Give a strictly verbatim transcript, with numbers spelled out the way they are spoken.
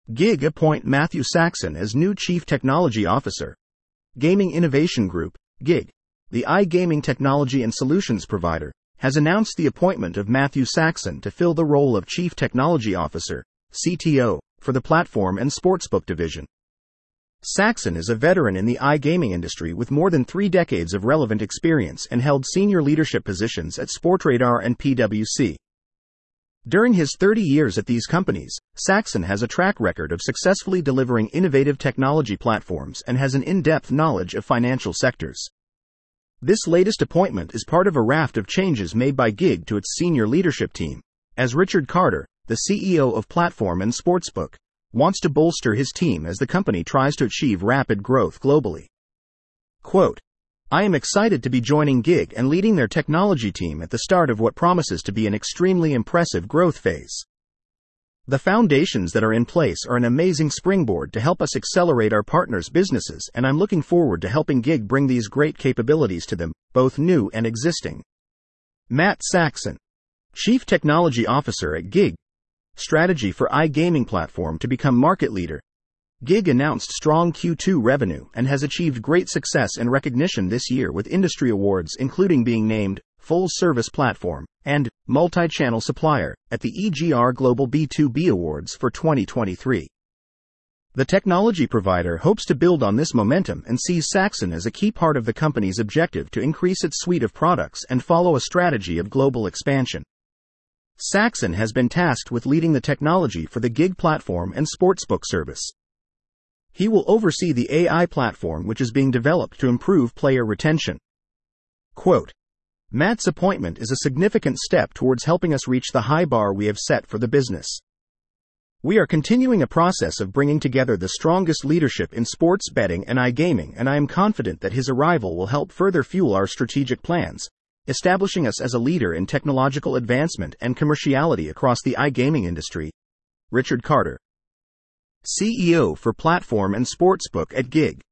GiG appoint Matthew Saxon as new Chief Technology Officer. Gaming Innovation Group, GiG, the iGaming technology and solutions provider, has announced the appointment of Matthew Saxon to fill the role of Chief Technology Officer, C T O, for the platform and sportsbook division. Saxon is a veteran in the iGaming industry with more than three decades of relevant experience and held senior leadership positions at Sportradar and P W C. During his thirty years at these companies, Saxon has a track record of successfully delivering innovative technology platforms and has an in-depth knowledge of financial sectors. This latest appointment is part of a raft of changes made by GiG to its senior leadership team, as Richard Carter, the C E O of Platform and Sportsbook, wants to bolster his team as the company tries to achieve rapid growth globally. Quote, "I am excited to be joining GiG and leading their technology team at the start of what promises to be an extremely impressive growth phase. The foundations that are in place are an amazing springboard to help us accelerate our partners' businesses, and I'm looking forward to helping GiG bring these great capabilities to them, both new and existing." Matt Saxon, Chief Technology Officer at GiG. Strategy for iGaming platform to become market leader. GiG announced strong Q two revenue and has achieved great success and recognition this year with industry awards including being named Full Service Platform and Multi-Channel Supplier at the E G R Global B two B Awards for twenty twenty-three. The technology provider hopes to build on this momentum and sees Saxon as a key part of the company's objective to increase its suite of products and follow a strategy of global expansion. Saxon has been tasked with leading the technology for the GiG platform and sportsbook service. He will oversee the A I platform which is being developed to improve player retention. Quote, "Matt's appointment is a significant step towards helping us reach the high bar we have set for the business. We are continuing a process of bringing together the strongest leadership in sports betting and iGaming, and I am confident that his arrival will help further fuel our strategic plans, establishing us as a leader in technological advancement and commerciality across the iGaming industry." Richard Carter, C E O for Platform and Sportsbook at GiG.